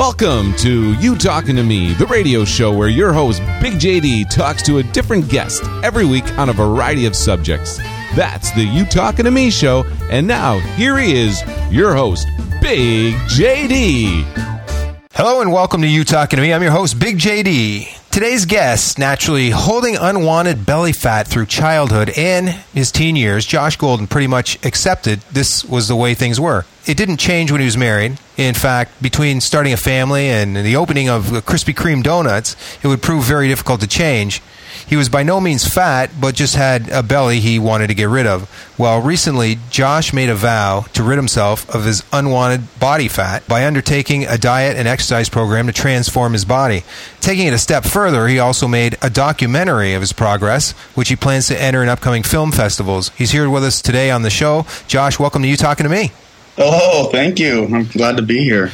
Welcome to You Talking to Me, the radio show where your host, Big JD, talks to a different guest every week on a variety of subjects. That's the You Talking to Me show, and now here he is, your host, Big JD. Hello and welcome to You Talking to Me. I'm your host, Big JD. Today's guest, naturally holding unwanted belly fat through childhood and his teen years, Josh Golden pretty much accepted this was the way things were. It didn't change when he was married. In fact, between starting a family and the opening of Krispy Kreme donuts, it would prove very difficult to change. He was by no means fat, but just had a belly he wanted to get rid of. Well, recently, Josh made a vow to rid himself of his unwanted body fat by undertaking a diet and exercise program to transform his body. Taking it a step further, he also made a documentary of his progress, which he plans to enter in upcoming film festivals. He's here with us today on the show. Josh, welcome to You Talking to Me. Oh, thank you. I'm glad to be here.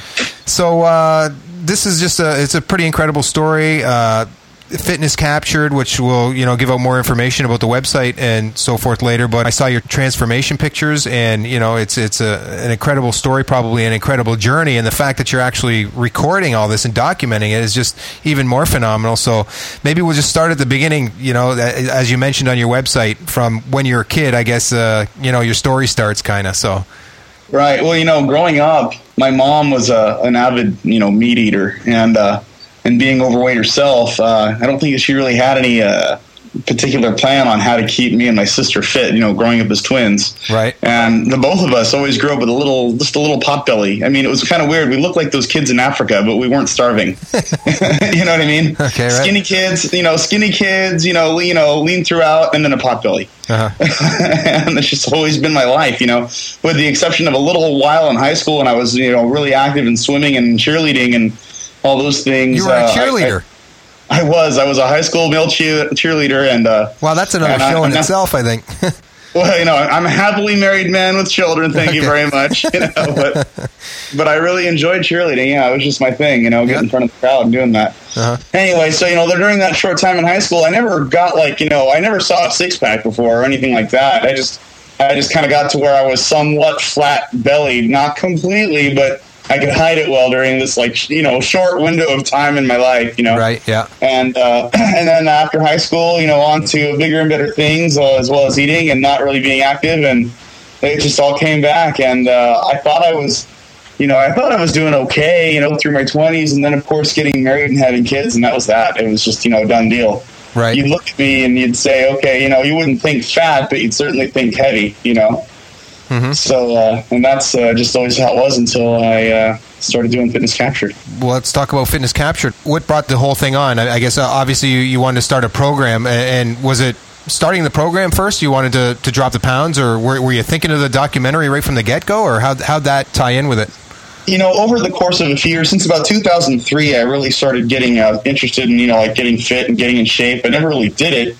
So this is just it's a pretty incredible story. Fitness Captured, which will give out more information about the website and so forth later. But I saw your transformation pictures, and it's an incredible story, probably an incredible journey. And the fact that you're actually recording all this and documenting it is just even more phenomenal. So maybe we'll just start at the beginning. As you mentioned on your website, from when you're a kid, I guess your story starts kind of. So. Right. Well, growing up, my mom was an avid meat eater, and being overweight herself, I don't think she really had any particular plan on how to keep me and my sister fit, growing up as twins. Right. And the both of us always grew up with just a little pot belly. I mean, it was kind of weird. We looked like those kids in Africa, but we weren't starving. You know what I mean? Okay, right. Skinny kids, lean throughout, and then a pot belly. Uh-huh. And it's just always been my life, with the exception of a little while in high school when I was, really active in swimming and cheerleading and all those things. You were a cheerleader. I was a high school male cheerleader, and wow, that's another show in itself, I think. Well, I'm a happily married man with children. Thank you very much. But I really enjoyed cheerleading. Yeah, it was just my thing. Getting in front of the crowd and doing that. Uh-huh. Anyway, so during that short time in high school, I never got I never saw a six pack before or anything like that. I just kind of got to where I was somewhat flat bellied, not completely, but I could hide it well during this short window of time in my life, Right, yeah. And then after high school, on to bigger and better things, as well as eating and not really being active, and it just all came back. And I thought I was doing okay, through my 20s, and then of course getting married and having kids, and that was that. It was just a done deal. Right. You'd look at me and you'd say, okay, you wouldn't think fat, but you'd certainly think heavy, Mm-hmm. So, and that's just always how it was until I started doing Fitness Captured. Well, let's talk about Fitness Captured. What brought the whole thing on? I guess obviously you wanted to start a program, and was it starting the program first? You wanted to drop the pounds, or were you thinking of the documentary right from the get-go, or how'd that tie in with it? Over the course of a few years, since about 2003, I really started getting interested in, getting fit and getting in shape. I never really did it,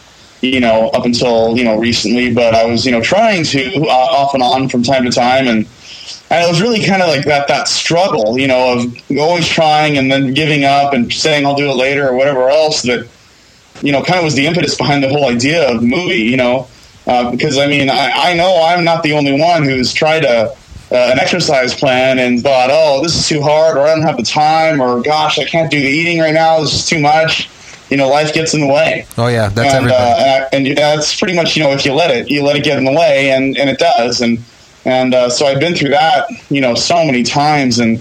up until, recently, but I was, trying to off and on from time to time. And it was really kind of like that struggle, of always trying and then giving up and saying I'll do it later or whatever else that, kind of was the impetus behind the whole idea of the movie, because I know I'm not the only one who's tried an exercise plan and thought, oh, this is too hard, or I don't have the time, or gosh, I can't do the eating right now, this is too much. Life gets in the way. Oh yeah, that's everything. And that's pretty much, if you let it get in the way, and it does. And so I've been through that, so many times, and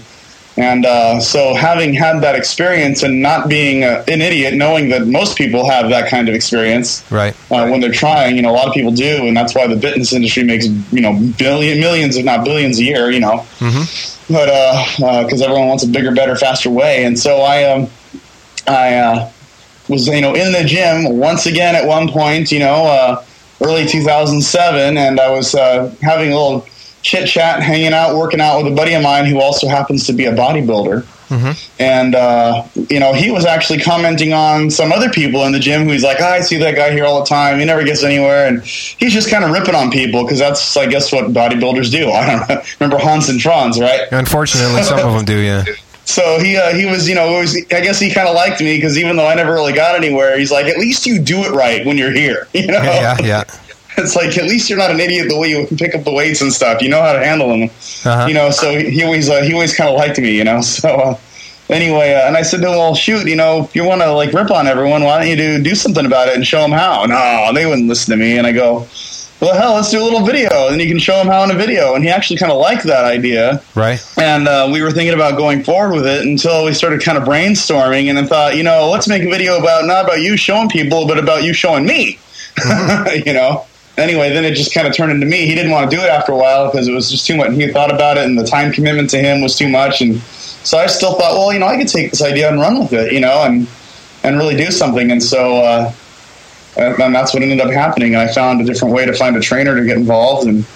so having had that experience and not being an idiot, knowing that most people have that kind of experience, right? When they're trying, a lot of people do, and that's why the fitness industry makes millions, if not billions, a year, Mm-hmm. But because everyone wants a bigger, better, faster way, and so I was in the gym once again at one point, early 2007, and I was having a little chit chat, hanging out, working out with a buddy of mine who also happens to be a bodybuilder. Mm-hmm. And he was actually commenting on some other people in the gym who's like, I see that guy here all the time, he never gets anywhere, and he's just kind of ripping on people because that's, I guess, what bodybuilders do. I don't know. Remember Hans and Franz, right? Unfortunately, some of them do, yeah. So he was, I guess he kind of liked me because even though I never really got anywhere, he's like, at least you do it right when you're here, Yeah. It's like, at least you're not an idiot the way you pick up the weights and stuff. You know how to handle them, uh-huh. So he always kind of liked me, So anyway, and I said to him, well, shoot, if you want to like rip on everyone, why don't you do something about it and show them how? No, they wouldn't listen to me. And I go, well, hell, let's do a little video, and you can show them how in a video. And he actually kind of liked that idea. Right. And we were thinking about going forward with it until we started kind of brainstorming, and then thought, let's make a video not about you showing people, but about you showing me. Mm-hmm. Anyway, then it just kind of turned into me. He didn't want to do it after a while because it was just too much. He thought about it, and the time commitment to him was too much. And so I still thought, well, I could take this idea and run with it, and really do something. And so and that's what ended up happening. And I found a different way to find a trainer to get involved, and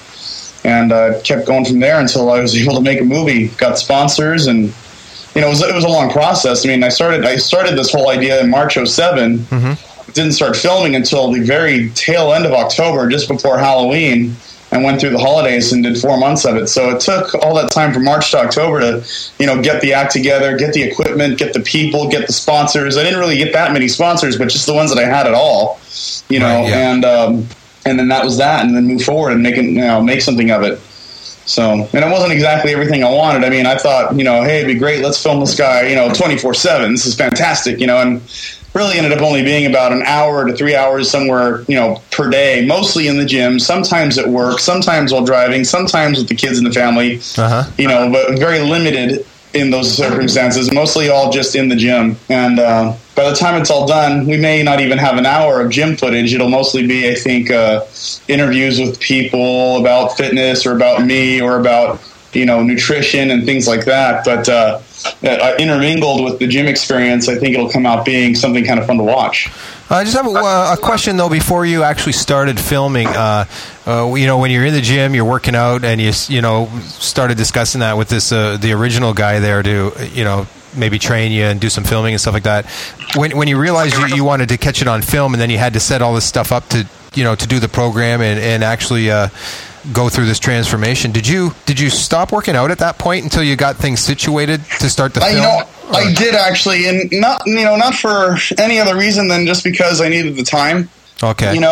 kept going from there until I was able to make a movie. Got sponsors, and it was a long process. I mean, I started this whole idea in March '07. Mm-hmm. Didn't start filming until the very tail end of October, just before Halloween, and went through the holidays and did 4 months of it. So it took all that time from March to October to, get the act together, get the equipment, get the people, get the sponsors. I didn't really get that many sponsors, but just the ones that I had at all, Right, yeah. And then that was that, and then move forward and make something of it. So, and it wasn't exactly everything I wanted. I mean, I thought, hey, it'd be great. Let's film this guy, 24/7. This is fantastic, and really ended up only being about an hour to 3 hours somewhere, per day, mostly in the gym, sometimes at work, sometimes while driving, sometimes with the kids and the family, but very limited in those circumstances, mostly all just in the gym. And by the time it's all done, we may not even have an hour of gym footage. It'll mostly be, I think, interviews with people about fitness or about me or about, nutrition and things like that. But intermingled with the gym experience, I think it'll come out being something kind of fun to watch. I just have a question, though, before you actually started filming. When you're in the gym, you're working out, and you started discussing that with this the original guy there to maybe train you and do some filming and stuff like that. When you realized you wanted to catch it on film, and then you had to set all this stuff up to do the program and actually go through this transformation, did you stop working out at that point until you got things situated to start the film? I did actually, and not for any other reason than just because I needed the time. Okay. When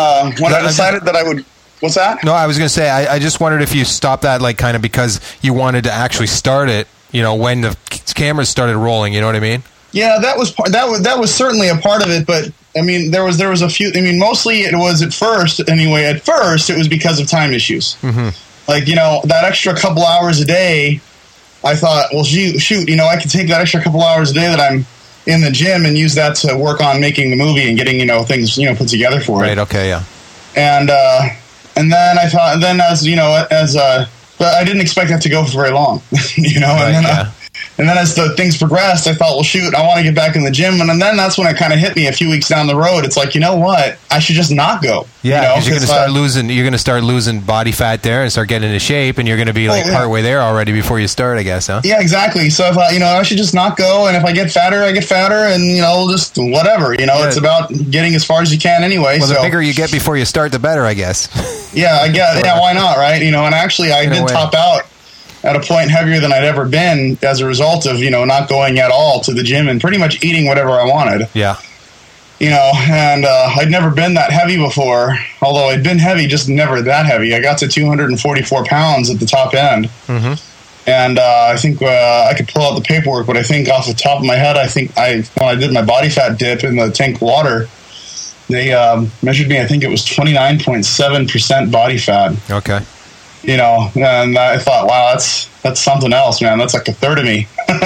I decided that I would. What's that? No, I was going to say I just wondered if you stopped that kind of because you wanted to actually start it. When the cameras started rolling. You know what I mean? Yeah, that was certainly a part of it, but I mean, there was a few. I mean, mostly it was at first, anyway. At first, it was because of time issues. Mm-hmm. Like that extra couple hours a day. I thought, well, shoot, I could take that extra couple hours a day that I'm in the gym and use that to work on making the movie and getting things put together for it. Right. Okay. Yeah. And then I thought, and then but I didn't expect that to go for very long, Right, and then as the things progressed, I thought, well, shoot, I want to get back in the gym. And then that's when it kind of hit me a few weeks down the road. It's like, you know what? I should just not go. Yeah, because you're going to start losing body fat there and start getting into shape, and you're going to be partway there already before you start, I guess, huh? Yeah, exactly. So I thought, I should just not go. And if I get fatter, I get fatter, and, just whatever. It's about getting as far as you can anyway. Well, the bigger you get before you start, the better, I guess. Yeah, I guess. Yeah, why not, right? And actually, I did top out at a point heavier than I'd ever been as a result of, not going at all to the gym and pretty much eating whatever I wanted. Yeah. And I'd never been that heavy before, although I'd been heavy, just never that heavy. I got to 244 pounds at the top end. Mm-hmm. And I think I could pull out the paperwork, but I think off the top of my head, when I did my body fat dip in the tank water, they measured me, I think it was 29.7% body fat. Okay. And I thought, wow, that's something else, man. That's like a third of me,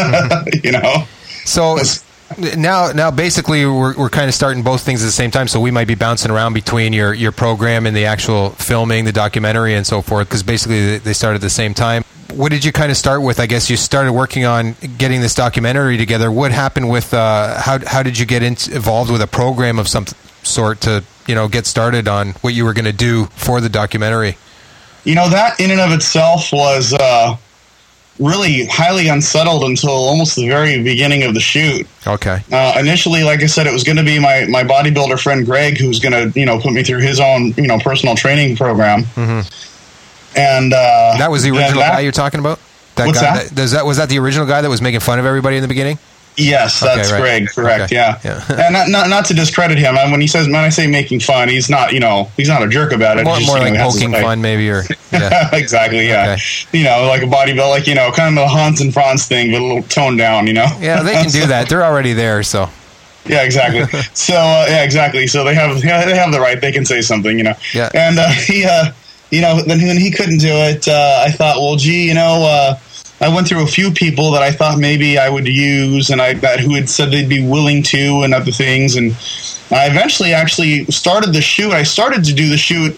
So now basically we're kind of starting both things at the same time. So we might be bouncing around between your program and the actual filming, the documentary and so forth, because basically they started at the same time. What did you kind of start with? I guess you started working on getting this documentary together. What happened with, how did you get involved with a program of some sort to, get started on what you were going to do for the documentary? That in and of itself was really highly unsettled until almost the very beginning of the shoot. Okay. Initially, like I said, it was going to be my bodybuilder friend Greg, who was going to, put me through his own, personal training program. Mm-hmm. And that was the original guy you're talking about? What's that? Was that the original guy that was making fun of everybody in the beginning? Yes, that's right. Greg. Correct. Okay. Yeah. And not to discredit him. When I say making fun, he's not a jerk about it. More just, like poking fun, maybe, or exactly. Yeah. Okay. Like a bodybuilder, kind of the Hans and Franz thing, but a little toned down. Yeah, they can do that. They're already there, so. Yeah, exactly. So exactly. So they have the right. They can say something. Yeah. And then when he couldn't do it, I thought, well, gee, I went through a few people that I thought maybe I would use, and who had said they'd be willing to, and other things. And I eventually actually started the shoot. I started to do the shoot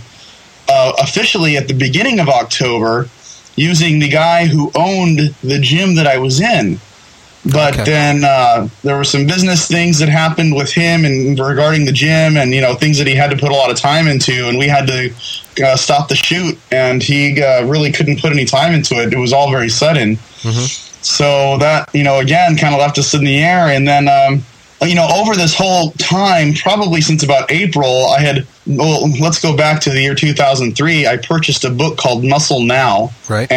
officially at the beginning of October, using the guy who owned the gym that I was in. But then there were some business things that happened with him and regarding the gym, and things that he had to put a lot of time into, and we had to stop the shoot, and he really couldn't put any time into it. It was all very sudden. Mm-hmm. So that again kind of left us in the air. And then over this whole time, probably since about April, let's go back to the year 2003. I purchased a book called Muscle Now, right?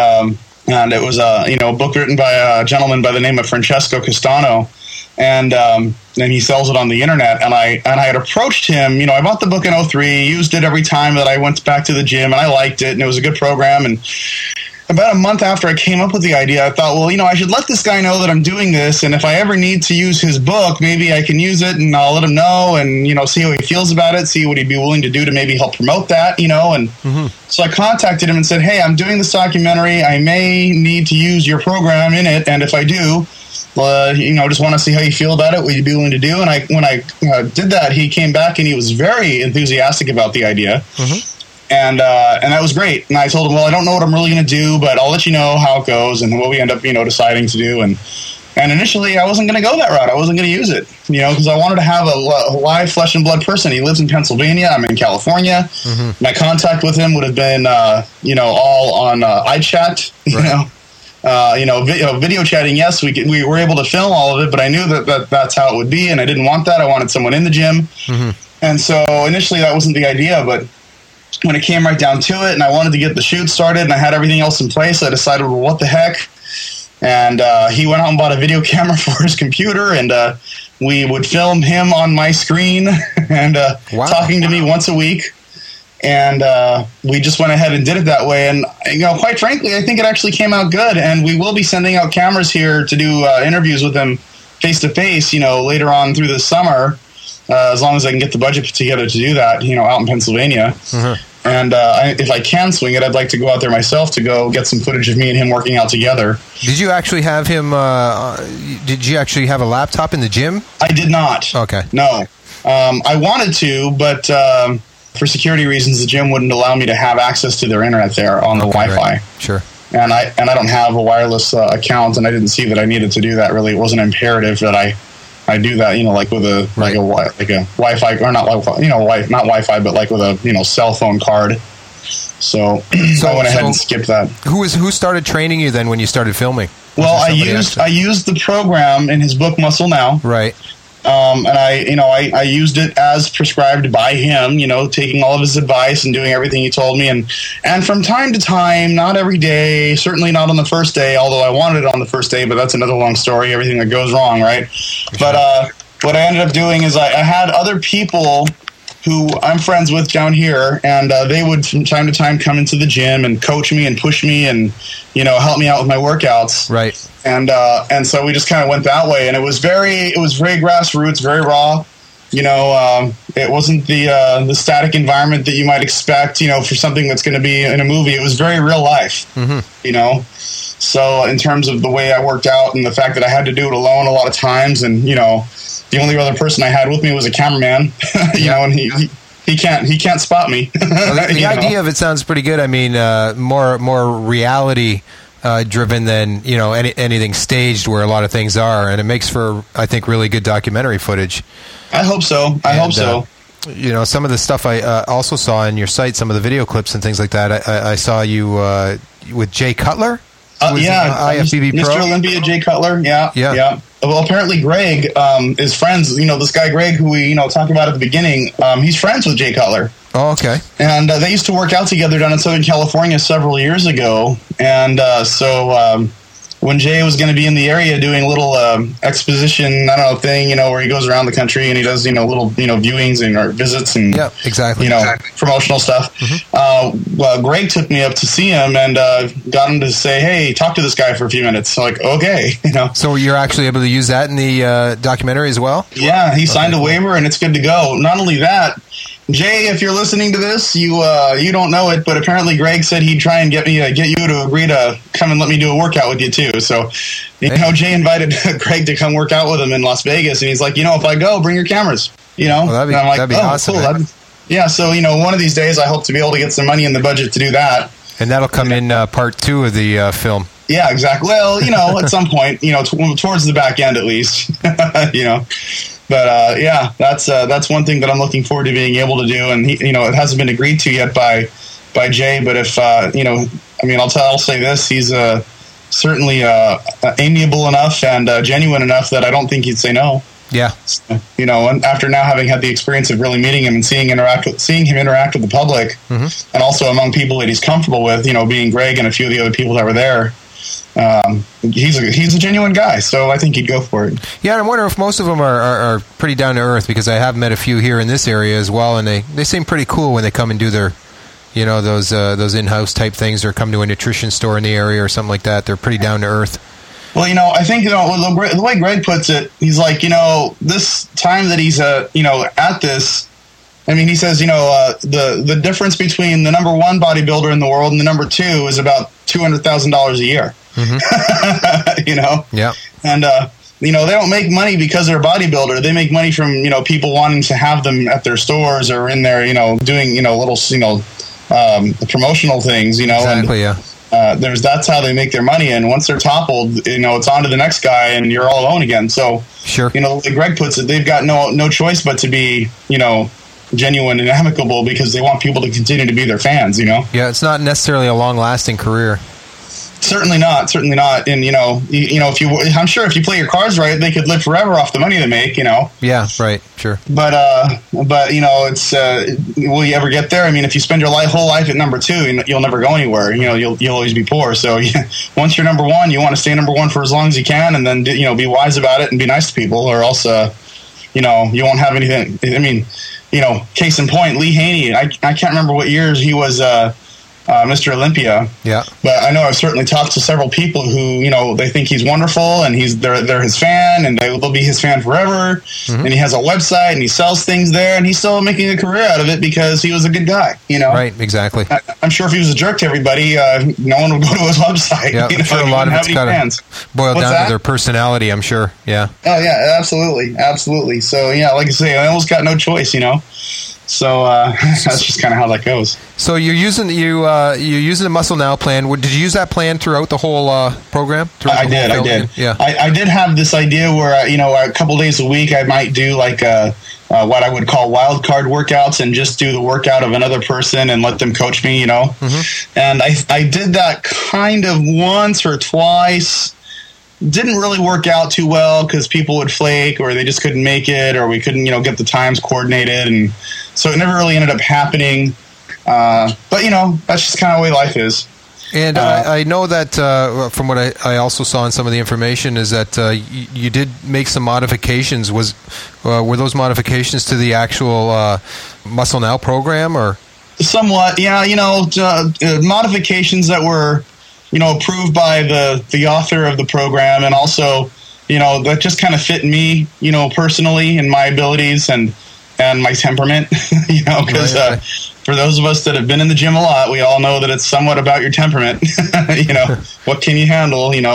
And it was a book written by a gentleman by the name of Francesco Castano, and he sells it on the internet. And I had approached him. I bought the book in 2003, used it every time that I went back to the gym, and I liked it, and it was a good program. And about a month after I came up with the idea, I thought, well, I should let this guy know that I'm doing this, and if I ever need to use his book, maybe I can use it, and I'll let him know, and see how he feels about it, see what he'd be willing to do to maybe help promote that, and so I contacted him and said, hey, I'm doing this documentary, I may need to use your program in it, and if I do, just want to see how you feel about it, what you'd be willing to do. And when I did that, he came back and he was very enthusiastic about the idea. Mm-hmm. And that was great. And I told him, well, I don't know what I'm really going to do, but I'll let you know how it goes and what we end up, deciding to do. And initially, I wasn't going to go that route. I wasn't going to use it, because I wanted to have a live flesh and blood person. He lives in Pennsylvania. I'm in California. Mm-hmm. My contact with him would have been, all on iChat. Right. Video chatting. Yes, we were able to film all of it, but I knew that that's how it would be, and I didn't want that. I wanted someone in the gym. Mm-hmm. And so initially, that wasn't the idea, but when it came right down to it, and I wanted to get the shoot started, and I had everything else in place, I decided, well, what the heck? And he went out and bought a video camera for his computer, and we would film him on my screen and talking to me once a week. And we just went ahead and did it that way. And, quite frankly, I think it actually came out good. And we will be sending out cameras here to do interviews with him face-to-face, later on through the summer. As long as I can get the budget put together to do that, out in Pennsylvania. Mm-hmm. And if I can swing it, I'd like to go out there myself to go get some footage of me and him working out together. Did you actually have him, did you actually have a laptop in the gym? I did not. Okay. No. I wanted to, but for security reasons, the gym wouldn't allow me to have access to their internet there on the Wi-Fi. Right. Sure. And I don't have a wireless account, and I didn't see that I needed to do that. Really, it wasn't imperative that I do that, like with a Wi-Fi, or not Wi-Fi, not Wi-Fi, but like with a cell phone card. So I went ahead and skipped that. Who started training you then when you started filming? Well, I used the program in his book Muscle Now. Right. And I used it as prescribed by him, taking all of his advice and doing everything he told me. And from time to time, not every day, certainly not on the first day, although I wanted it on the first day, but that's another long story, everything that goes wrong, right? Sure. But what I ended up doing is I had other people who I'm friends with down here, and they would from time to time come into the gym and coach me and push me and, help me out with my workouts. Right. And so we just kind of went that way, and it was very grassroots, very raw. It wasn't the static environment that you might expect, for something that's going to be in a movie. It was very real life, mm-hmm. So in terms of the way I worked out and the fact that I had to do it alone a lot of times, and the only other person I had with me was a cameraman, and he can't spot me. Well, the idea of it sounds pretty good. I mean, more reality driven than anything staged where a lot of things are, and it makes for, I think, really good documentary footage. I hope so. I hope so. Some of the stuff I also saw on your site, some of the video clips and things like that. I saw you with Jay Cutler. IFBB Pro, Mr. Olympia, Jay Cutler. Yeah. Well, apparently Greg is friends. This guy Greg, who we talked about at the beginning. He's friends with Jay Cutler. Oh, okay. And they used to work out together down in Southern California several years ago. And so when Jay was going to be in the area doing a little exposition, I don't know, thing, where he goes around the country and he does, little, viewings and or visits and, exactly. Promotional stuff. Well, Greg took me up to see him and got him to say, hey, talk to this guy for a few minutes. So like, okay, So you're actually able to use that in the documentary as well? Yeah, he signed a waiver and it's good to go. Not only that, Jay, if you're listening to this, you don't know it, but apparently Greg said he'd try and get you to agree to come and let me do a workout with you too. So, Jay invited Greg to come work out with him in Las Vegas, and he's like, if I go, bring your cameras. Well, that'd be awesome. Cool. Yeah, so one of these days I hope to be able to get some money in the budget to do that. And that'll come in part 2 of the film. Yeah, exactly. Well, at some point, towards the back end at least, But that's one thing that I'm looking forward to being able to do, and it hasn't been agreed to yet by Jay. But if I'll say this: he's certainly amiable enough and genuine enough that I don't think he'd say no. Yeah, and after now having had the experience of really meeting him and seeing him interact with the public, and also among people that he's comfortable with, being Greg and a few of the other people that were there. He's a genuine guy, so I think he'd go for it. Yeah, and I wonder if most of them are pretty down to earth, because I have met a few here in this area as well, and they seem pretty cool when they come and do their, those in-house type things, or come to a nutrition store in the area or something like that. They're pretty down to earth. Well, I think the way Greg puts it, he's like, this time that he's at this. I mean, he says, the difference between the number one bodybuilder in the world and the number 2 is about $200,000 a year. Yeah. And, they don't make money because they're a bodybuilder. They make money from, people wanting to have them at their stores or in there, doing, little, promotional things, Exactly, and, that's how they make their money. And once they're toppled, it's on to the next guy and you're all alone again. So, sure. Like Greg puts it, they've got no choice but to be, genuine and amicable, because they want people to continue to be their fans, Yeah, it's not necessarily a long-lasting career. Certainly not. And I'm sure if you play your cards right, they could live forever off the money they make. Yeah, right, sure. But it's will you ever get there? I mean, if you spend your whole life at number 2, you'll never go anywhere. You'll always be poor. So once you're number 1, you want to stay number 1 for as long as you can, and then be wise about it and be nice to people, or else you won't have anything. I mean, case in point, Lee Haney. I can't remember what years he was Mr. Olympia. Yeah. But I know I've certainly talked to several people who, they think he's wonderful, and they're his fan, and they'll be his fan forever. And he has a website and he sells things there, and he's still making a career out of it because he was a good guy, Right, exactly. I'm sure if he was a jerk to everybody, no one would go to his website. Yeah, I'm sure a lot of it's kind of boiled down to their personality, I'm sure. Yeah. Oh, yeah, absolutely. So, yeah, like I say, I almost got no choice, So that's just kind of how that goes. So you're using the Muscle Now plan. Did you use that plan throughout the whole program? I did. Yeah, I did have this idea where a couple days a week I might do like what I would call wild card workouts, and just do the workout of another person and let them coach me. And I did that kind of once or twice. Didn't really work out too well because people would flake, or they just couldn't make it, or we couldn't get the times coordinated, and so it never really ended up happening. But that's just kind of the way life is. And I know that from what I also saw in some of the information is that you did make some modifications. Were those modifications to the actual Muscle Now program, or somewhat? Yeah, modifications that were approved by the author of the program, and also that just kind of fit me personally, and my abilities and my temperament. Because right. For those of us that have been in the gym a lot, we all know that it's somewhat about your temperament. What can you handle? And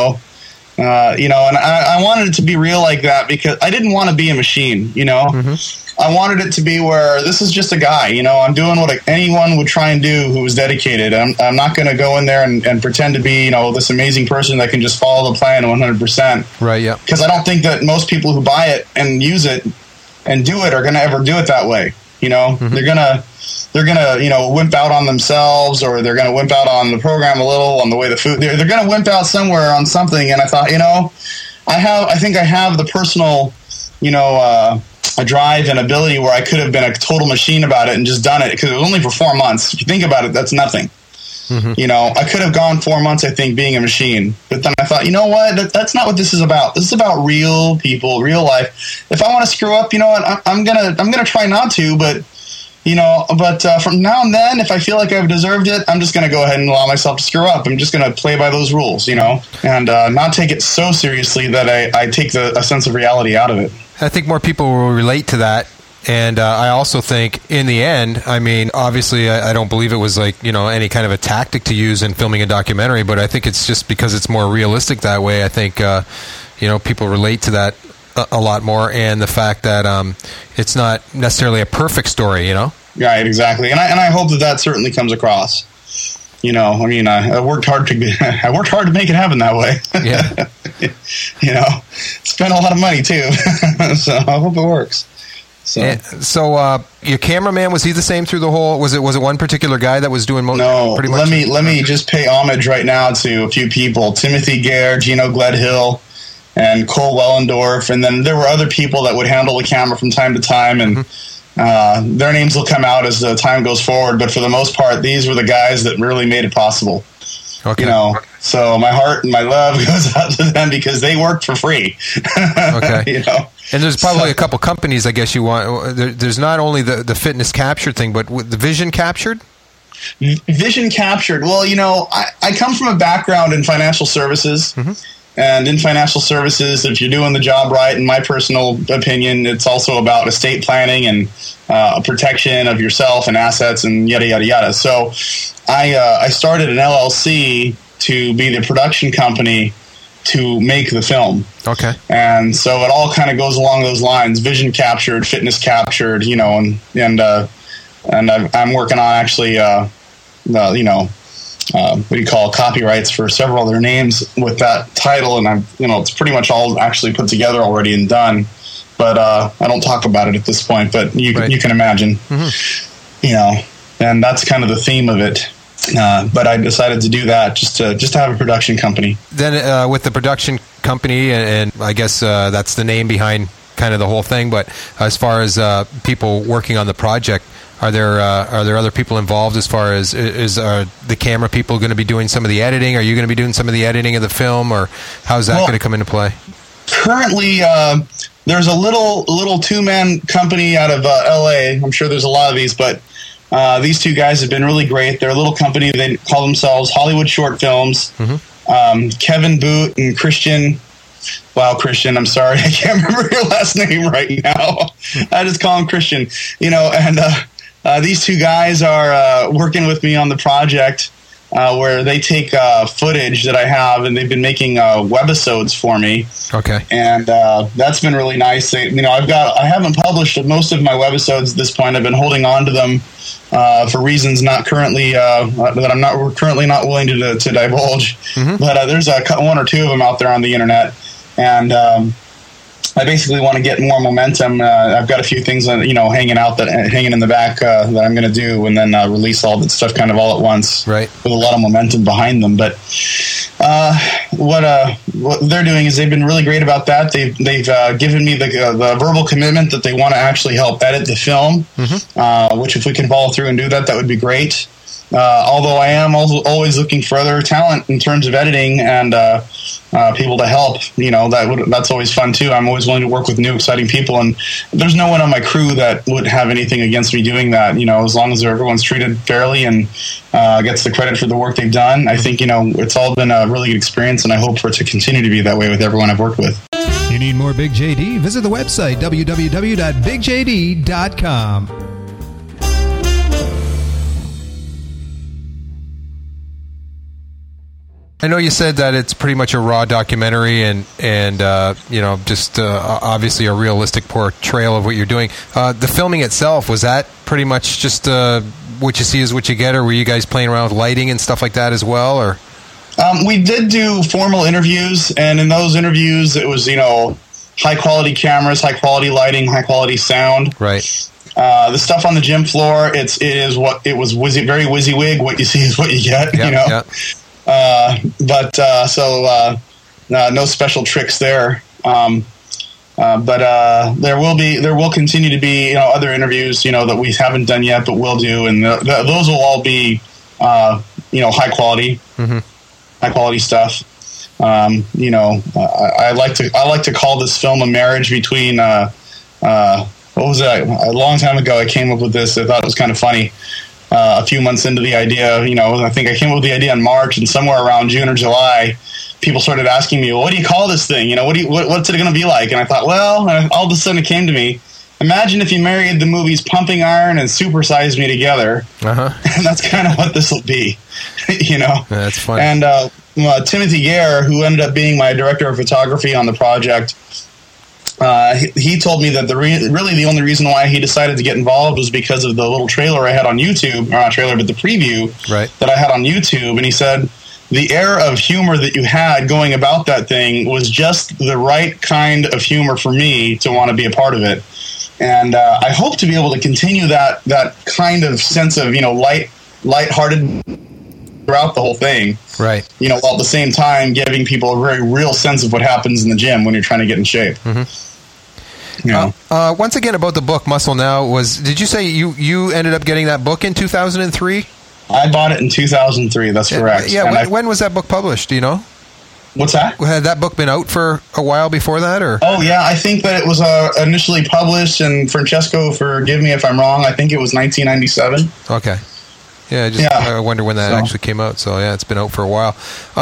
I wanted it to be real like that, because I didn't want to be a machine. I wanted it to be where this is just a guy. I'm doing what anyone would try and do who was dedicated. I'm not going to go in there and pretend to be this amazing person that can just follow the plan 100%. Right. Yeah. Because I don't think that most people who buy it and use it and do it are going to ever do it that way. They're gonna wimp out on themselves, or they're gonna wimp out on the program a little, on the way the food. They're gonna wimp out somewhere on something. And I thought, I think I have the personal, a drive and ability where I could have been a total machine about it and just done it, because it was only for 4 months. If you think about it, that's nothing. You know, I could have gone 4 months, I think, being a machine. But then I thought, you know what? That's not what this is about. This is about real people, real life. If I want to screw up, you know what? I'm gonna try not to, but you know, from now and then, if I feel like I've deserved it, I'm just going to go ahead and allow myself to screw up. I'm just going to play by those rules, you know, and not take it so seriously that I take a sense of reality out of it. I think more people will relate to that. And I also think in the end, I mean, obviously I don't believe it was like, you know, any kind of a tactic to use in filming a documentary, but I think it's just because it's more realistic that way. I think, you know, people relate to that a lot more, and the fact that it's not necessarily a perfect story, you know? Right, exactly. And I hope that certainly comes across. You know, I mean, I worked hard to make it happen that way. Yeah. You know, spent a lot of money too. So I hope it works. So your cameraman, was he the same through the whole? Was it one particular guy that was doing most? No, pretty much. Let me just pay homage right now to a few people: Timothy Gare, Gino Gledhill, and Cole Wellendorf, and then there were other people that would handle the camera from time to time, and their names will come out as the time goes forward. But for the most part, these were the guys that really made it possible. Okay. You know, so my heart and my love goes out to them because they worked for free. Okay. You know, and there's probably a couple companies, I guess you want. There's not only the fitness captured thing, but the vision captured. Vision captured. Well, you know, I come from a background in financial services. Mm-hmm. And in financial services, if you're doing the job right, in my personal opinion, it's also about estate planning and protection of yourself and assets and yada, yada, yada. So I started an LLC to be the production company to make the film. Okay. And so it all kind of goes along those lines: vision captured, fitness captured, you know, and I'm working on actually, you know, what do you call copyrights for several of their names with that title, and it's pretty much all actually put together already and done. But I don't talk about it at this point. But you can imagine, you know, and that's kind of the theme of it. But I decided to do that just to have a production company. Then with the production company, and I guess that's the name behind kind of the whole thing. But as far as people working on the project, are there other people involved? As far as the camera people going to be doing some of the editing? Are you going to be doing some of the editing of the film, or how's that going to come into play? Currently, there's a little 2-man company out of LA. I'm sure there's a lot of these, but these two guys have been really great. They're a little company. They call themselves Hollywood Short Films. Mm-hmm. Kevin Boot and Christian. Wow, Christian, I'm sorry. I can't remember your last name right now. I just call him Christian. You know, and these two guys are working with me on the project where they take footage that I have, and they've been making webisodes for me. Okay. And that's been really nice. I haven't published most of my webisodes at this point. I've been holding on to them for reasons not currently that I'm not currently not willing to divulge. Mm-hmm. But there's one or two of them out there on the internet, and I basically want to get more momentum. I've got a few things, hanging in the back that I'm going to do, and then release all that stuff kind of all at once, right? With a lot of momentum behind them. But what they're doing is they've been really great about that. They've given me the verbal commitment that they want to actually help edit the film, mm-hmm. Which if we can follow through and do that would be great. Although I am also always looking for other talent in terms of editing and people to help, that's always fun too. I'm always willing to work with new, exciting people, and there's no one on my crew that would have anything against me doing that. As long as everyone's treated fairly and gets the credit for the work they've done, I think it's all been a really good experience, and I hope for it to continue to be that way with everyone I've worked with. You need more Big JD? Visit the website www.bigjd.com. I know you said that it's pretty much a raw documentary and just obviously a realistic portrayal of what you're doing. The filming itself, was that pretty much just what you see is what you get, or were you guys playing around with lighting and stuff like that as well? Or we did do formal interviews, and in those interviews it was high quality cameras, high quality lighting, high quality sound. Right. The stuff on the gym floor, very WYSIWYG. What you see is what you get. Yep. No special tricks there. But there will continue to be other interviews that we haven't done yet, but we'll do, and those will all be high quality stuff. I like to call this film a marriage between what was it? A long time ago, I came up with this. I thought it was kind of funny. A few months into the idea, I think I came up with the idea in March, and somewhere around June or July, people started asking me, well, what do you call this thing? What's it going to be like? And I thought, well, and all of a sudden it came to me, imagine if you married the movies Pumping Iron and Super Size Me together. And that's kind of what this will be, That's funny. And Timothy Gare, who ended up being my director of photography on the project, he told me that really the only reason why he decided to get involved was because of the little trailer I had on YouTube, or not trailer, but the preview that I had on YouTube. And he said the air of humor that you had going about that thing was just the right kind of humor for me to want to be a part of it. And I hope to be able to continue that kind of sense of, lighthearted throughout the whole thing. Right. While at the same time giving people a very real sense of what happens in the gym when you're trying to get in shape. Once again, about the book Muscle Now, did you say you ended up getting that book in 2003? I bought it in 2003. That's correct. Yeah. When was that book published? Do you know? What's that? Had that book been out for a while before that, or? Oh yeah, I think that it was initially published, and Francesco, forgive me if I'm wrong, I think it was 1997. Okay. I wonder when that actually came out. So yeah, it's been out for a while.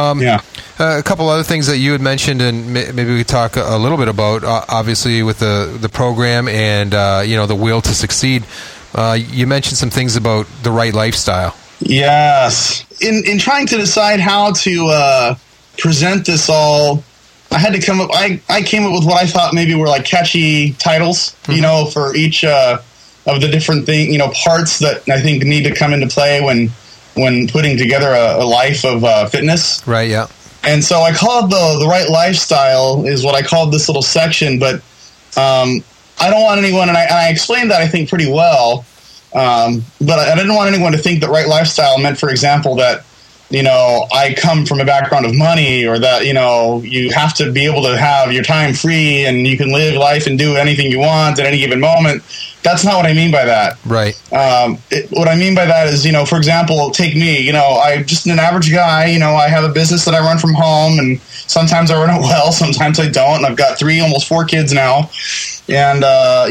A couple other things that you had mentioned, and maybe we could talk a little bit about. Obviously, with the program and the Will to Succeed, you mentioned some things about the right lifestyle. Yes, in trying to decide how to present this all, I had to come up. I came up with what I thought maybe were like catchy titles, for each of the different parts that I think need to come into play when putting together a life of fitness. Right. Yeah. And so I called the right lifestyle is what I called this little section, but I don't want anyone, and I explained that I think pretty well, but I didn't want anyone to think that right lifestyle meant, for example, that I come from a background of money, or that, you have to be able to have your time free and you can live life and do anything you want at any given moment. That's not what I mean by that. Right. What I mean by that is, for example, take me, I'm just an average guy. I have a business that I run from home, and sometimes I run it well, sometimes I don't. And I've got almost 4 kids now. And,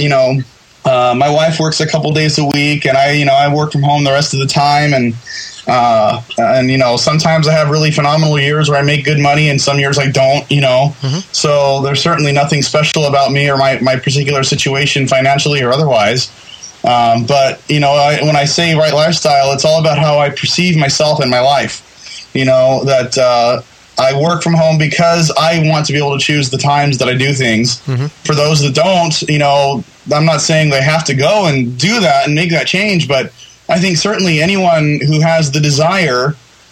my wife works a couple days a week, and I work from home the rest of the time. And sometimes I have really phenomenal years where I make good money, and some years I don't, So there's certainly nothing special about me or my particular situation financially or otherwise. But when I say right lifestyle, it's all about how I perceive myself in my life. That I work from home because I want to be able to choose the times that I do things. For those that don't, I'm not saying they have to go and do that and make that change, but I think certainly anyone who has the desire,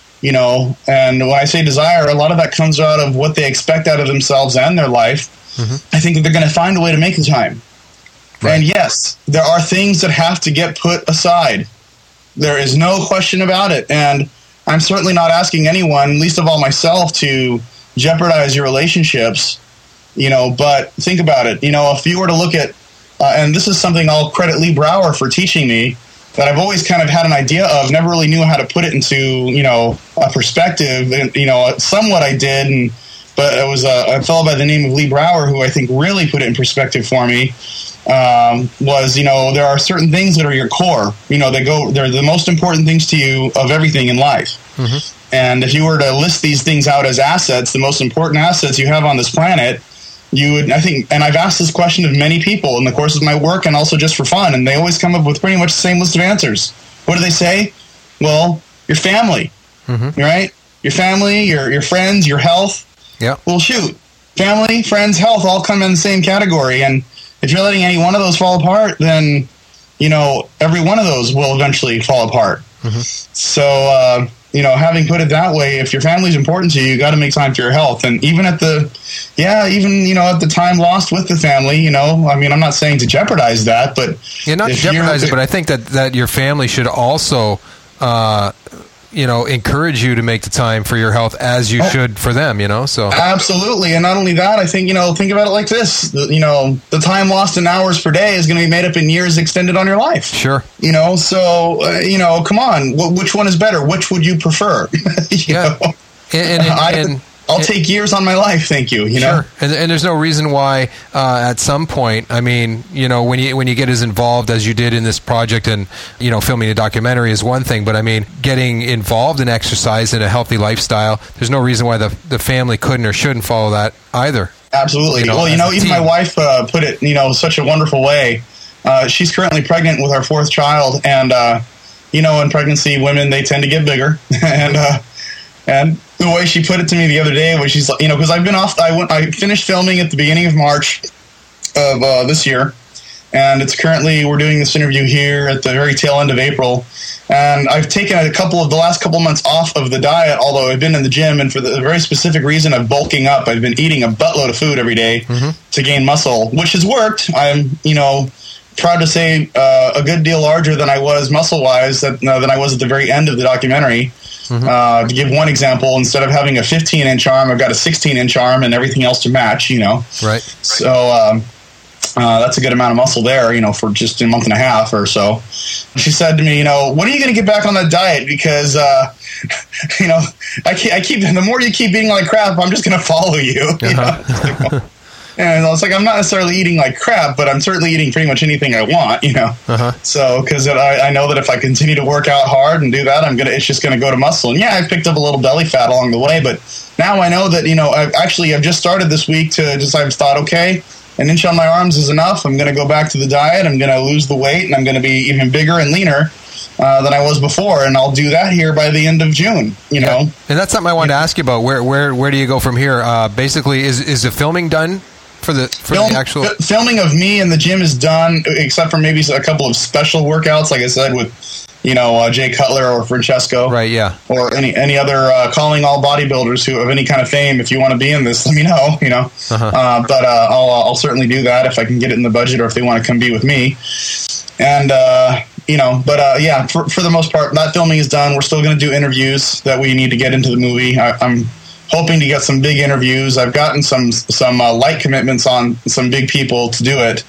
and when I say desire, a lot of that comes out of what they expect out of themselves and their life. I think that they're going to find a way to make the time. Right. And yes, there are things that have to get put aside. There is no question about it. And I'm certainly not asking anyone, least of all myself, to jeopardize your relationships, but think about it. If you were to look at, and this is something I'll credit Lee Brower for teaching me, that I've always kind of had an idea of, never really knew how to put it into, a perspective. And, somewhat I did, but it was a fellow by the name of Lee Brower who I think really put it in perspective for me. There are certain things that are your core. They're the most important things to you of everything in life. And if you were to list these things out as assets, the most important assets you have on this planet, you would, I think, and I've asked this question of many people in the course of my work and also just for fun, and they always come up with pretty much the same list of answers. What do they say? Well, your family, right? Your family, your friends, your health. Yeah. Well, shoot, family, friends, health all come in the same category, and if you're letting any one of those fall apart, then every one of those will eventually fall apart. So, having put it that way, if your family's important to you, you got to make time for your health. And even at the time lost with the family, I'm not saying to jeopardize that, but not to jeopardize it, but I think that your family should also encourage you to make the time for your health as you should for them, so. Absolutely. And not only that, I think, think about it like this, the time lost in hours per day is going to be made up in years extended on your life. Sure. So, come on, which one is better? Which would you prefer? Yeah. And I'll take years on my life, thank you. Sure, and there's no reason why at some point. I mean, when you get as involved as you did in this project, and filming a documentary is one thing, but I mean, getting involved in exercise and a healthy lifestyle, there's no reason why the family couldn't or shouldn't follow that either. Absolutely. Even my wife put it, such a wonderful way. She's currently pregnant with our fourth child, and in pregnancy, women, they tend to get bigger, and the way she put it to me the other day was, she's because I've been off. I finished filming at the beginning of March of this year, and we're doing this interview here at the very tail end of April, and I've taken the last couple months off of the diet, although I've been in the gym, and for the very specific reason of bulking up. I've been eating a buttload of food every day to gain muscle, which has worked. I'm proud to say a good deal larger than I was muscle-wise than I was at the very end of the documentary. To give one example, instead of having a 15-inch arm, I've got a 16-inch arm and everything else to match, Right. So that's a good amount of muscle there, for just a month and a half or so. She said to me, when are you going to get back on that diet? Because, I keep, the more you keep eating like crap, I'm just going to follow you. And I was like, I'm not necessarily eating like crap, but I'm certainly eating pretty much anything I want, So, because I know that if I continue to work out hard and do that, it's just going to go to muscle. And I picked up a little belly fat along the way, but now I know that, I've just started this week I've thought, okay, an inch on my arms is enough. I'm going to go back to the diet. I'm going to lose the weight, and I'm going to be even bigger and leaner than I was before, and I'll do that here by the end of June. know, and that's something I wanted to ask you about. Where do you go from here? Basically, is the filming done? For the actual filming of me in the gym is done, except for maybe a couple of special workouts, like I said, with Jay Cutler or Francesco, right? Yeah, or any other calling all bodybuilders who have any kind of fame. If you want to be in this, let me know. But I'll certainly do that if I can get it in the budget, or if they want to come be with me. And for the most part, that filming is done. We're still going to do interviews that we need to get into the movie. I'm hoping to get some big interviews. I've gotten some light commitments on some big people to do it,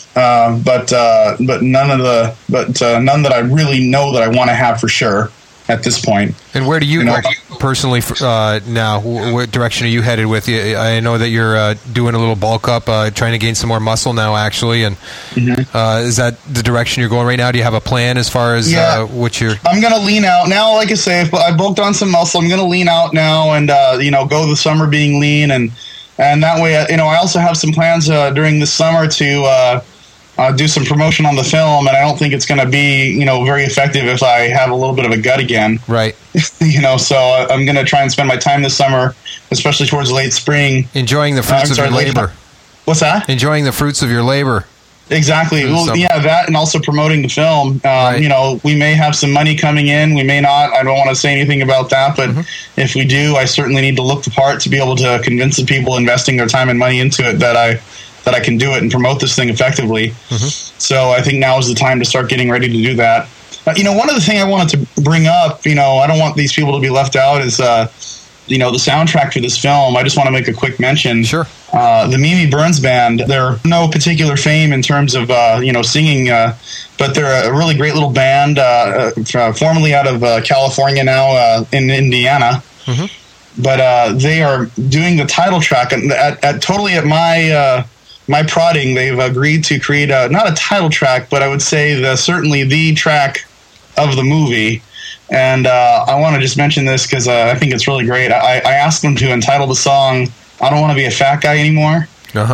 but none that I really know that I want to have for sure at this point. And where do you go personally now? What direction are you headed with? I know that you're doing a little bulk up, trying to gain some more muscle now, actually. And is that the direction you're going right now? Do you have a plan as far as what you're... I'm going to lean out. Now, like I say, I bulked on some muscle. I'm going to lean out now and, go the summer being lean. And that way, I also have some plans during the summer to... do some promotion on the film, and I don't think it's going to be, very effective if I have a little bit of a gut again. Right. So I'm going to try and spend my time this summer, especially towards late spring. Enjoying the fruits of your labor. What's that? Enjoying the fruits of your labor. Exactly. Well, that and also promoting the film. Right. We may have some money coming in. We may not. I don't want to say anything about that, but if we do, I certainly need to look the part to be able to convince the people investing their time and money into it that I can do it and promote this thing effectively. So I think now is the time to start getting ready to do that. One of the things I wanted to bring up, I don't want these people to be left out, is, the soundtrack for this film. I just want to make a quick mention. Sure. The Mimi Burns Band, they're no particular fame in terms of, singing, but they're a really great little band, formerly out of California, now in Indiana. But they are doing the title track, and at my prodding, they've agreed to create not a title track, but I would say certainly the track of the movie. And I want to just mention this because I think it's really great. I asked them to entitle the song "I Don't Want to Be a Fat Guy Anymore."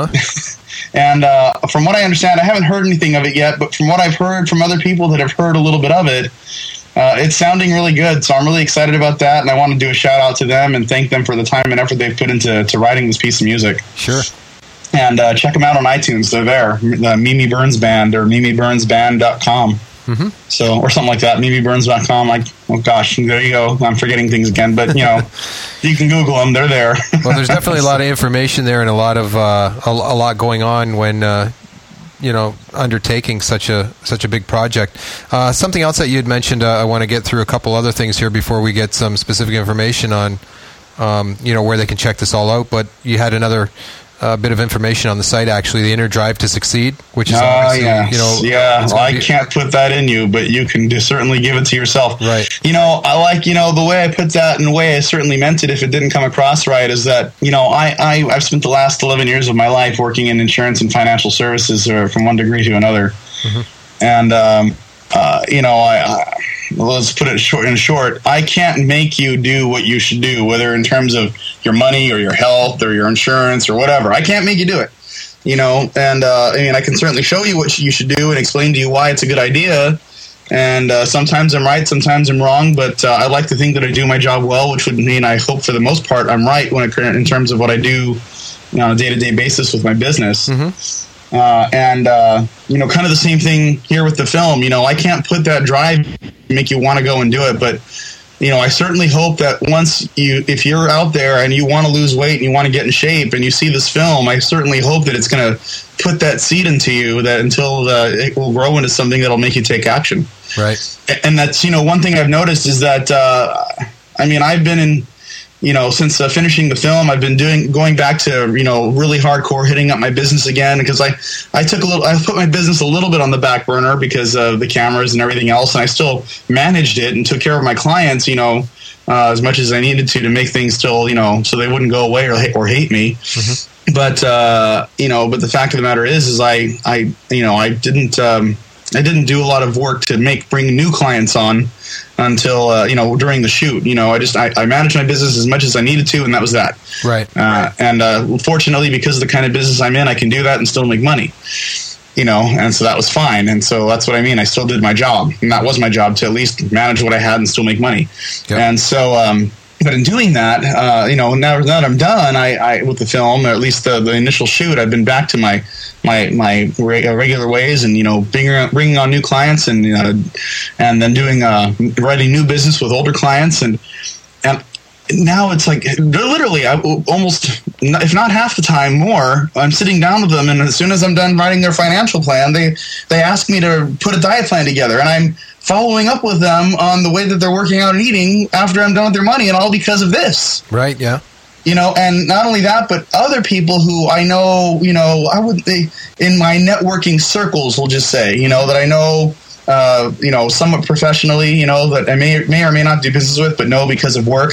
And from what I understand, I haven't heard anything of it yet, but from what I've heard from other people that have heard a little bit of it, it's sounding really good. So I'm really excited about that, and I want to do a shout out to them and thank them for the time and effort they've put into writing this piece of music. Sure. And check them out on iTunes. They're there. The Mimi Burns Band, or MimiBurnsBand.com. So, or something like that. MimiBurns.com. Oh gosh, there you go. I'm forgetting things again, but you can Google them. They're there. Well, there's definitely a lot of information there, and a lot going on when undertaking such a big project. Something else that you had mentioned, I want to get through a couple other things here before we get some specific information on, where they can check this all out. But you had another bit of information on the site, actually, the Inner Drive to Succeed, which is I can't put that in you, but you can certainly give it to yourself. Right. I like, the way I put that, and the way I certainly meant it if it didn't come across right, is that, I've spent the last 11 years of my life working in insurance and financial services from one degree to another. Mm-hmm. And, let's put it in short, I can't make you do what you should do, whether in terms of your money or your health or your insurance or whatever. I can't make you do it, and I can certainly show you what you should do and explain to you why it's a good idea. And sometimes I'm right, sometimes I'm wrong, but I like to think that I do my job well, which would mean I hope for the most part I'm right in terms of what I do on a day-to-day basis with my business. Mm-hmm. Kind of the same thing here with the film. I can't put that drive to make you want to go and do it, but I certainly hope that if you're out there and you want to lose weight and you want to get in shape and you see this film, I certainly hope that it's going to put that seed into you that until it will grow into something that'll make you take action. Right. And that's, one thing I've noticed is that, I've been in, since finishing the film, I've been going back to, really hardcore hitting up my business again, because I put my business a little bit on the back burner because of the cameras and everything else. And I still managed it and took care of my clients, as much as I needed to make things still, so they wouldn't go away or hate me. Mm-hmm. But the fact of the matter is I didn't do a lot of work to bring new clients on until during the shoot. I managed my business as much as I needed to, and that was that. Right. And fortunately, because of the kind of business I'm in, I can do that and still make money. And so that was fine. And so that's what I mean. I still did my job, and that was my job, to at least manage what I had and still make money. Yep. And so, but in doing that, now that I'm done, I with the film, or at least the initial shoot, I've been back to my regular ways, and bringing on new clients, and then doing writing new business with older clients, and now it's like literally almost, if not half the time more, I'm sitting down with them, and as soon as I'm done writing their financial plan, they ask me to put a diet plan together, and I'm following up with them on the way that they're working out and eating after I'm done with their money, and all because of this. Right, yeah. And not only that, but other people who I know, in my networking circles, we'll just say, that I know, somewhat professionally, that I may or may not do business with, but know because of work,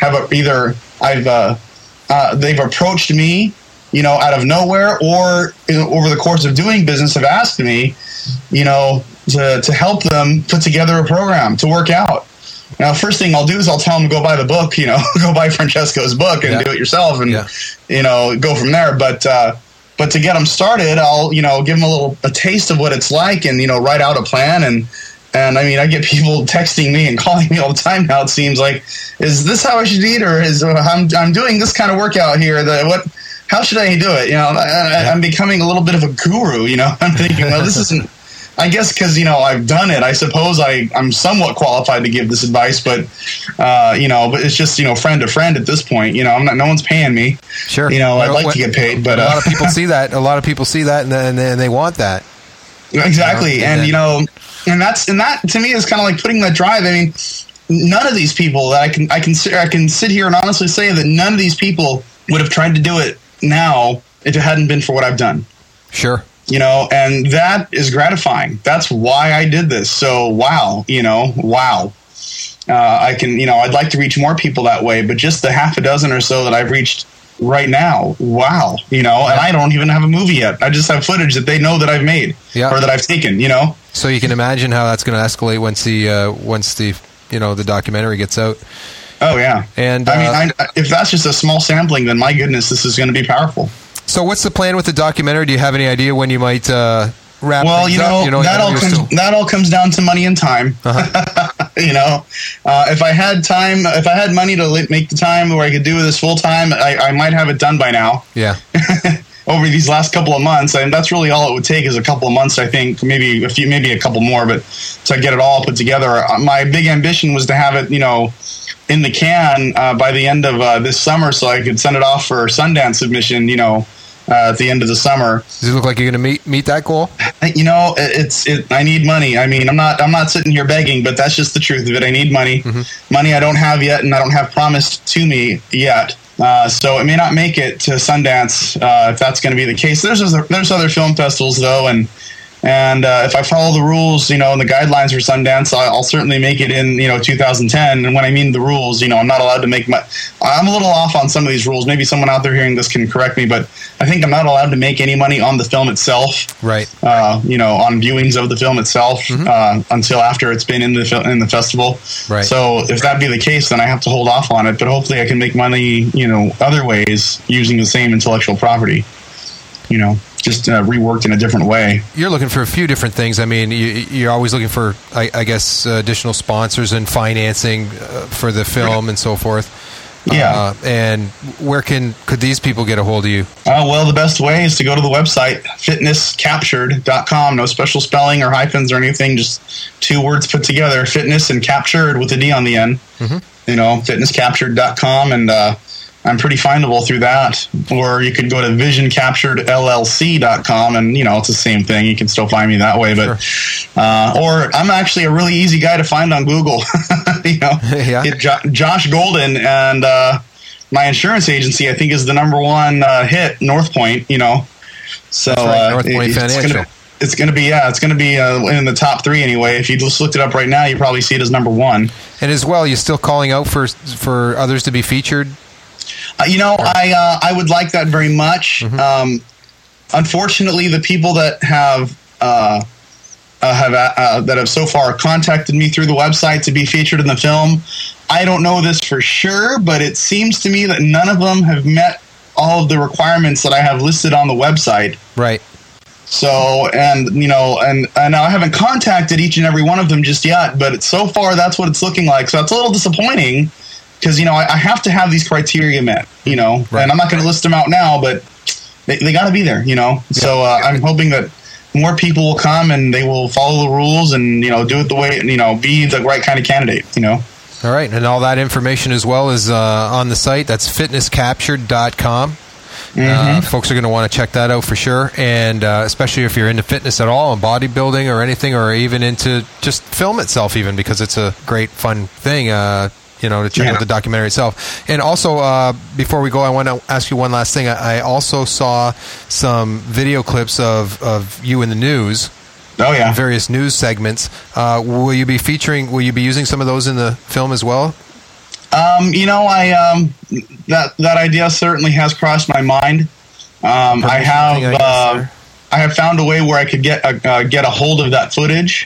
they've approached me, out of nowhere, or over the course of doing business have asked me, to help them put together a program to work out. Now, first thing I'll do is I'll tell them to go buy the book, go buy Francesco's book and do it yourself, and go from there. But to get them started, I'll give them a taste of what it's like, and write out a plan. And I mean, I get people texting me and calling me all the time now. It seems like, is this how I should eat, or is I'm doing this kind of workout here? How should I do it? I'm becoming a little bit of a guru. I'm thinking, well, this isn't. I guess because, I've done it, I suppose I'm somewhat qualified to give this advice, but but it's just, friend to friend at this point. No one's paying me. Sure. I'd like to get paid, but a lot of people see that. A lot of people see that, and they want that. Exactly, and that to me is kind of like putting that drive. I mean, none of these people that I can sit here and honestly say that none of these people would have tried to do it now if it hadn't been for what I've done. Sure. And that is gratifying. That's why I did this. So, wow. I can, I'd like to reach more people that way, but just the half a dozen or so that I've reached right now, wow. And I don't even have a movie yet. I just have footage that they know that I've made or that I've taken, So you can imagine how that's going to escalate once the the documentary gets out. Oh, yeah. And I mean, if that's just a small sampling, then my goodness, this is going to be powerful. So what's the plan with the documentary? Do you have any idea when you might wrap things up? That all comes down to money and time. Uh-huh. If I had money to make the time where I could do this full time, I might have it done by now. Yeah. Over these last couple of months, and that's really all it would take is a couple of months. I think maybe a couple more, but to get it all put together. My big ambition was to have it, in the can by the end of this summer, so I could send it off for Sundance submission, at the end of the summer. Does it look like you're going to meet that goal? You know, I need money. I mean, I'm not sitting here begging, but that's just the truth of it. I need money. Money I don't have yet, and I don't have promised to me yet. So it may not make it to Sundance if that's going to be the case. There's other film festivals though, and if I follow the rules, you know, and the guidelines for Sundance, I'll certainly make it in, you know, 2010. And when I mean the rules, you know, I'm not allowed to make I'm a little off on some of these rules. Maybe someone out there hearing this can correct me, but I think I'm not allowed to make any money on the film itself. Right. You know, on viewings of the film itself until after it's been in the festival. Right. So if that be the case, then I have to hold off on it. But hopefully I can make money, you know, other ways using the same intellectual property. You know, just reworked in a different way. You're looking for a few different things. I mean, you're always looking for, I guess, additional sponsors and financing for the film and so forth. Yeah. And where could these people get a hold of you? Well, the best way is to go to the website, fitnesscaptured.com. No special spelling or hyphens or anything, just two words put together, fitness and captured with a D on the end. You know, fitnesscaptured.com, and I'm pretty findable through that. Or you could go to visioncapturedllc.com, and, you know, it's the same thing. You can still find me that way. But or I'm actually a really easy guy to find on Google. You know, Josh Golden, and my insurance agency, I think, is the number one hit, North Point. You know, so North Point Financial. It's going to be in the top 3 anyway. If you just looked it up right now, you probably see it as number 1. And as well, you're still calling out for others to be featured. You know, I would like that very much. Unfortunately, the people that have so far contacted me through the website to be featured in the film, I don't know this for sure, but it seems to me that none of them have met all of the requirements that I have listed on the website. Right. So, and you know, and I haven't contacted each and every one of them just yet, but so far that's what it's looking like. So that's a little disappointing. Because, you know, I have to have these criteria met, you know, and I'm not going to list them out now, but they got to be there, you know. So I'm hoping that more people will come and they will follow the rules and, you know, do it the way, you know, be the right kind of candidate, you know. All right. And all that information as well is on the site. That's fitnesscaptured.com. Folks are going to want to check that out for sure. And especially if you're into fitness at all and bodybuilding or anything, or even into just film itself even, because it's a great, fun thing. You know, to check out the documentary itself. And also, before we go, I want to ask you one last thing. I also saw some video clips of you in the news. Oh, yeah. Various news segments. Will you be using some of those in the film as well? You know, that idea certainly has crossed my mind. I have found a way where I could get a hold of that footage.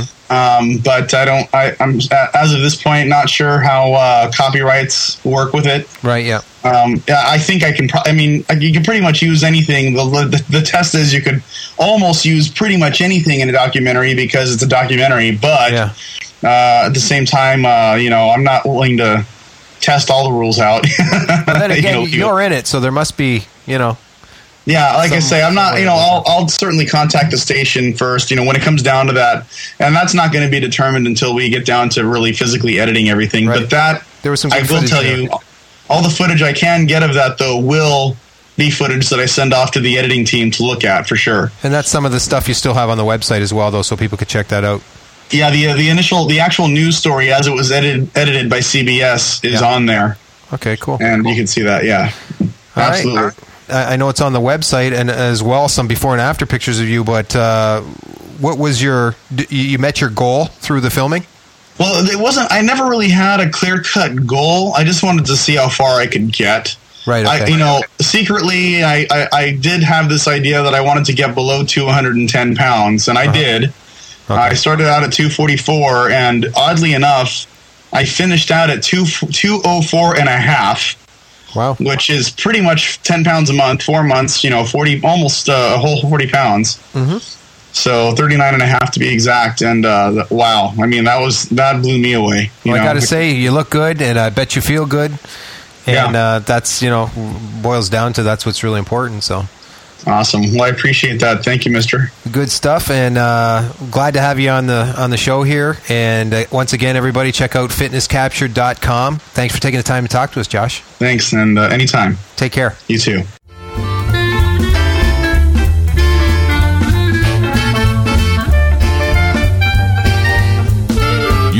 But I'm as of this point not sure how copyrights work with it. Right. Yeah. I think I can. You can pretty much use anything. The test is you could almost use pretty much anything in a documentary because it's a documentary. But at the same time, you know, I'm not willing to test all the rules out. But then again, you're in it, so there must be, you know. Yeah, like I say, I'm not, you know, I'll certainly contact the station first, you know, when it comes down to that. And that's not going to be determined until we get down to really physically editing everything. Right. But there was some I will tell you, all the footage I can get of that, though, will be footage that I send off to the editing team to look at for sure. And that's some of the stuff you still have on the website as well, though, so people could check that out. Yeah, the actual news story as it was edited by CBS is on there. Okay, cool. And you can see that, yeah. All absolutely. Right. I know it's on the website, and as well some before and after pictures of you, but what was you met your goal through the filming? Well, it wasn't. I never really had a clear-cut goal. I just wanted to see how far I could get. Right. Okay. Secretly, I did have this idea that I wanted to get below 210 pounds, and I did. Okay. I started out at 244, and oddly enough, I finished out at 204 and a half. Wow. Which is pretty much 10 pounds a month, 4 months, you know, 40, almost a whole 40 pounds. So 39 and a half to be exact. And wow, I mean, that blew me away. I got to say, you look good, and I bet you feel good. And that's, you know, boils down to that's what's really important. So awesome. Well, I appreciate that. Thank you, mister. Good stuff, and glad to have you on the show here. And once again, everybody, check out fitnesscaptured.com. Thanks for taking the time to talk to us, Josh. Thanks, and anytime. Take care. You too.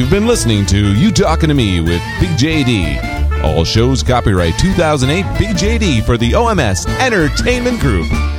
You've been listening to You Talking to Me with Big JD. All shows copyright 2008 Big JD for the OMS Entertainment Group.